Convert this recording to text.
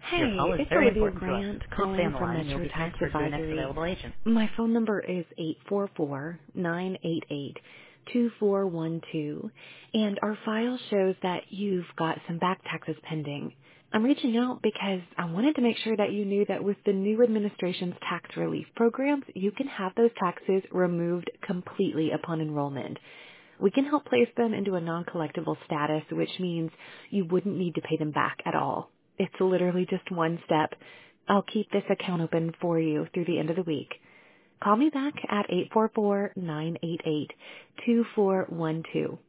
Your Hey, call is it's very Olivia important to us. Grant Please stay calling on the from line and you'll Metro be Tax transferred to the next Advisory. available agent. My phone number is 844-988-2412, and our file shows that you've got some back taxes pending. I'm reaching out because I wanted to make sure that you knew that with the new administration's tax relief programs, you can have those taxes removed completely upon enrollment. We can help place them into a non-collectible status, which means you wouldn't need to pay them back at all. It's literally just one step. I'll keep this account open for you through the end of the week. Call me back at 844-988-2412.